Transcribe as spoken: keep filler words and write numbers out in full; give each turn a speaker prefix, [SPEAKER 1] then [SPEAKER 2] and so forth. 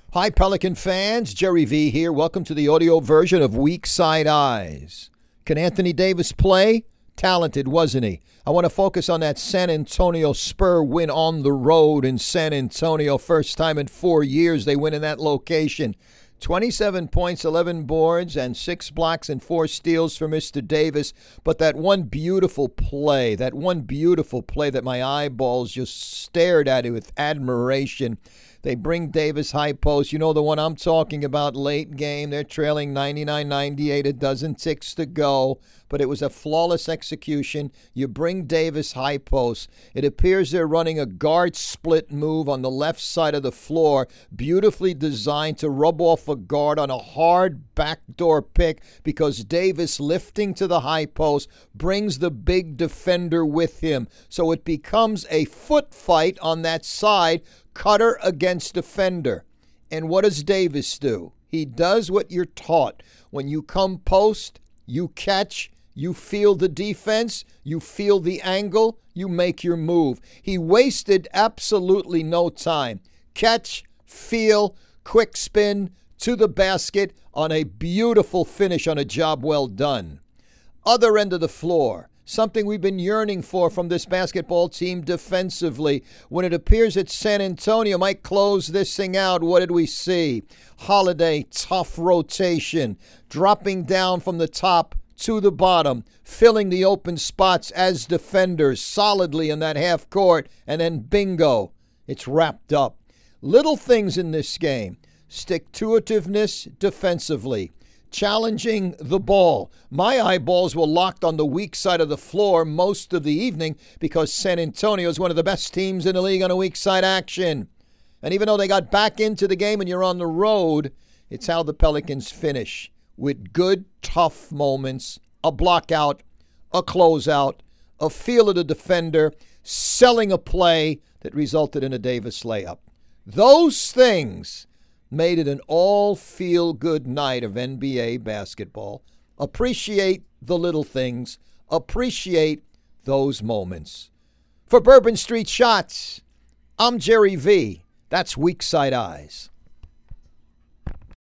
[SPEAKER 1] Hi, Pelican fans. Jerry V here. Welcome to the audio version of Weak Side Eyes. Can Anthony Davis play? Talented, wasn't he? I want to focus on that San Antonio Spur win on the road in San Antonio. First time in four years they win in that location. twenty-seven points, eleven boards, and six blocks and four steals for Mister Davis. But that one beautiful play, that one beautiful play that my eyeballs just stared at it with admiration. They bring Davis high post. You know the one I'm talking about, late game. They're trailing ninety-nine ninety-eight, a dozen ticks to go. But it was a flawless execution. You bring Davis high post. It appears they're running a guard split move on the left side of the floor, beautifully designed to rub off a guard on a hard backdoor pick because Davis lifting to the high post brings the big defender with him. So it becomes a foot fight on that side, cutter against defender. And what does Davis do? He does what you're taught. When you come post, you catch, you feel the defense, you feel the angle, you make your move. He wasted absolutely no time. Catch, feel, quick spin to the basket on a beautiful finish on a job well done. Other end of the floor. Something we've been yearning for from this basketball team defensively. When it appears that San Antonio might close this thing out, what did we see? Holiday, tough rotation, dropping down from the top to the bottom, filling the open spots as defenders solidly in that half court, and then bingo, it's wrapped up. Little things in this game. Stick-to-itiveness defensively. Challenging the ball. My eyeballs were locked on the weak side of the floor most of the evening because San Antonio is one of the best teams in the league on a weak side action. And even though they got back into the game and you're on the road, it's how the Pelicans finish with good, tough moments, a block out, a closeout, a feel of the defender, selling a play that resulted in a Davis layup. Those things made it an all-feel-good night of N B A basketball. Appreciate the little things. Appreciate those moments. For Bourbon Street Shots, I'm Jerry V. That's Weak Side Eyes.